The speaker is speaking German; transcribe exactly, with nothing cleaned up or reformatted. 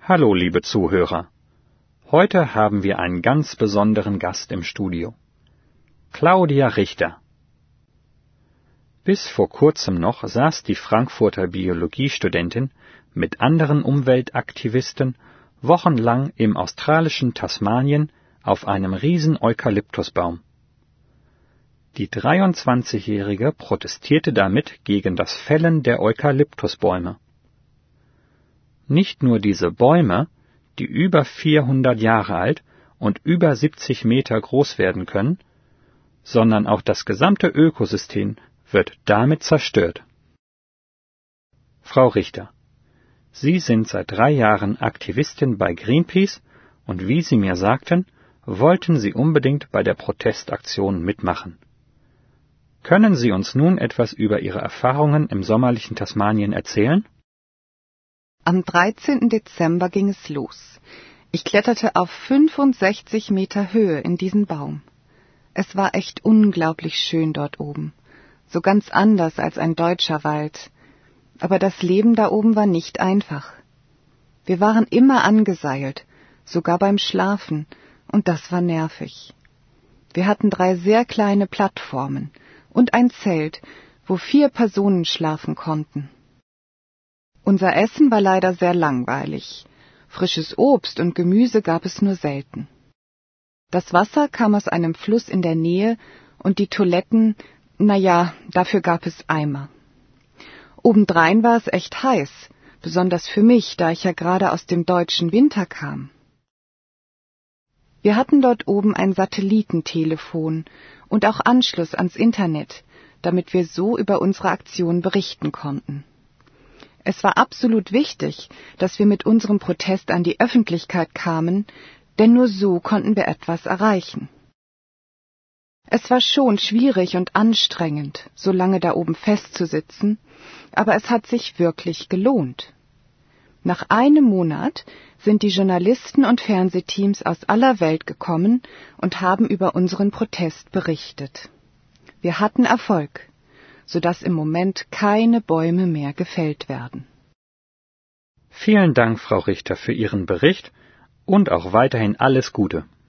Hallo, liebe Zuhörer. Heute haben wir einen ganz besonderen Gast im Studio. Claudia Richter. Bis vor kurzem noch saß die Frankfurter Biologiestudentin mit anderen Umweltaktivisten wochenlang im australischen Tasmanien auf einem riesen Eukalyptusbaum. Die dreiundzwanzigjährige protestierte damit gegen das Fällen der Eukalyptusbäume. Nicht nur diese Bäume, die über vierhundert Jahre alt und über siebzig Meter groß werden können, sondern auch das gesamte Ökosystem wird damit zerstört. Frau Richter, Sie sind seit drei Jahren Aktivistin bei Greenpeace und wie Sie mir sagten, wollten Sie unbedingt bei der Protestaktion mitmachen. Können Sie uns nun etwas über Ihre Erfahrungen im sommerlichen Tasmanien erzählen? Am dreizehnten Dezember ging es los. Ich kletterte auf fünfundsechzig Meter Höhe in diesen Baum. Es war echt unglaublich schön dort oben. So ganz anders als ein deutscher Wald. Aber das Leben da oben war nicht einfach. Wir waren immer angeseilt, sogar beim Schlafen, und das war nervig. Wir hatten drei sehr kleine Plattformen und ein Zelt, wo vier Personen schlafen konnten. Unser Essen war leider sehr langweilig. Frisches Obst und Gemüse gab es nur selten. Das Wasser kam aus einem Fluss in der Nähe und die Toiletten, na ja, dafür gab es Eimer. Obendrein war es echt heiß, besonders für mich, da ich ja gerade aus dem deutschen Winter kam. Wir hatten dort oben ein Satellitentelefon und auch Anschluss ans Internet, damit wir so über unsere Aktion berichten konnten. Es war absolut wichtig, dass wir mit unserem Protest an die Öffentlichkeit kamen, denn nur so konnten wir etwas erreichen. Es war schon schwierig und anstrengend, so lange da oben festzusitzen, aber es hat sich wirklich gelohnt. Nach einem Monat sind die Journalisten und Fernsehteams aus aller Welt gekommen und haben über unseren Protest berichtet. Wir hatten Erfolg, sodass im Moment keine Bäume mehr gefällt werden. Vielen Dank, Frau Richter, für Ihren Bericht und auch weiterhin alles Gute.